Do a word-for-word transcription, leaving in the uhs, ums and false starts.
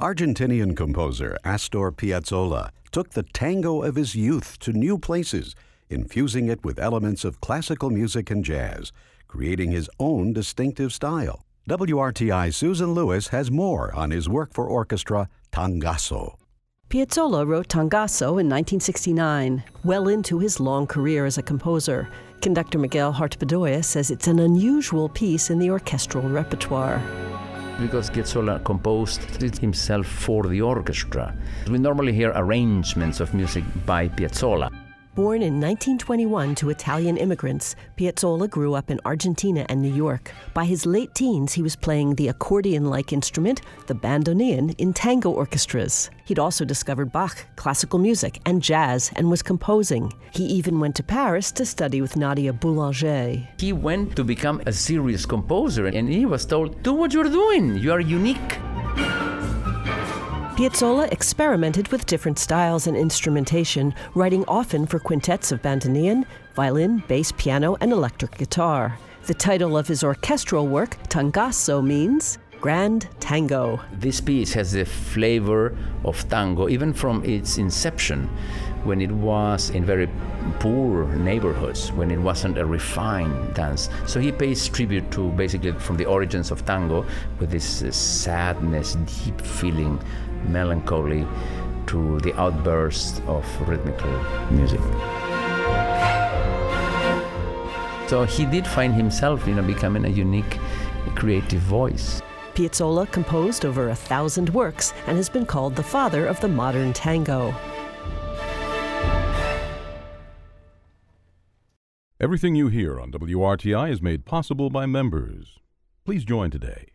Argentinian composer Astor Piazzolla took the tango of his youth to new places, infusing it with elements of classical music and jazz, creating his own distinctive style. W R T I's Susan Lewis has more on his work for orchestra, Tangazo. Piazzolla wrote Tangazo in nineteen sixty-nine, well into his long career as a composer. Conductor Miguel Hartbedoya says it's an unusual piece in the orchestral repertoire. Because Piazzolla composed it himself for the orchestra. We normally hear arrangements of music by Piazzolla. Born in nineteen twenty-one to Italian immigrants, Piazzolla grew up in Argentina and New York. By his late teens, he was playing the accordion-like instrument, the bandoneon, in tango orchestras. He'd also discovered Bach, classical music, and jazz, and was composing. He even went to Paris to study with Nadia Boulanger. He went to become a serious composer, and he was told, do what you're doing, you are unique. Piazzolla experimented with different styles and instrumentation, writing often for quintets of bandoneon, violin, bass, piano, and electric guitar. The title of his orchestral work, Tangazo, means Grand Tango. This piece has the flavor of tango, even from its inception, when it was in very poor neighborhoods, when it wasn't a refined dance. So he pays tribute to basically from the origins of tango with this uh, sadness, deep feeling, melancholy, to the outburst of rhythmical music. So he did find himself, you know, becoming a unique creative voice. Piazzolla composed over a thousand works and has been called the father of the modern tango. Everything you hear on W R T I is made possible by members. Please join today